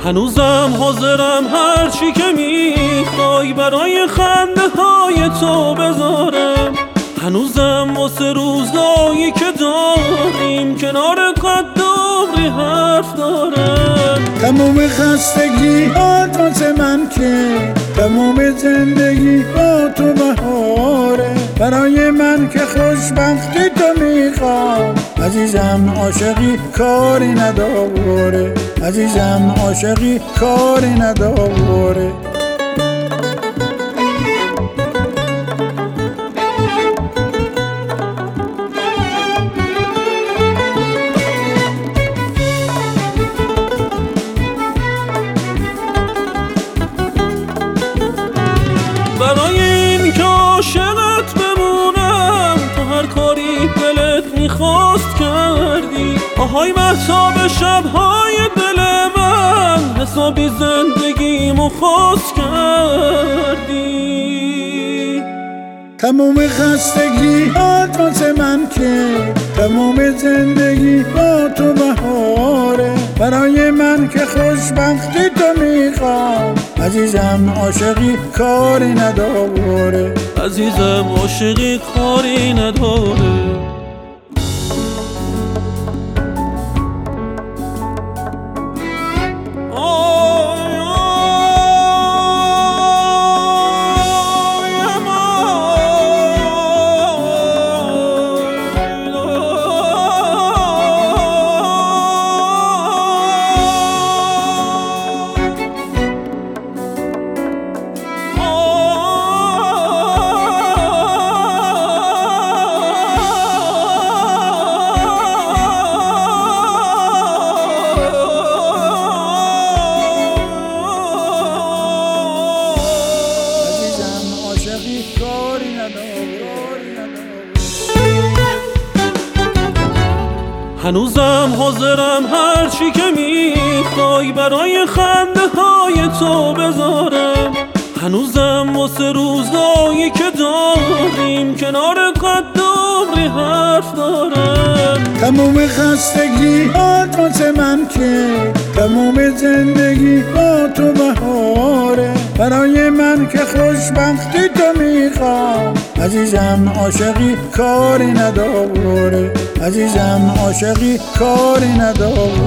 هنوزم حاضرم هر چی که میخوای برای خنده های تو بذارم. هنوزم واسه روزایی که داریم کنار قد دغری حرف دارم. تموم خستگی هات واسه من که تموم زندگی با تو بهاره. برای من که خوشبختی تو میخوام عزیزم عاشقی کاری نداره. عزیزم عاشقی کاری نداره. برای این که عاشقت بمونم تو هر کاری دلت میخواست کردی. آهای مهتاب شبهای دل من حسابی زندگیمو خواست کردی. تموم خستگی هات واسه من که تموم زندگی با تو بهاره. برای من که خوشبختی تو میخوام عزیزم عاشقی کاری نداره. عزیزم عاشقی کاری نداره. هنوزم حاضرم هر چی که میخوای برای خنده های تو بذارم. هنوزم واسه روزایی که داریم کنار قد دغری حرف دارم. تموم خستگی هات واسه من که تموم زندگی با تو بهاره. برای من که خوشبختی تو میخوام عزیزم عاشقی کاری نداره. عزیزم عاشقی کاری نداره.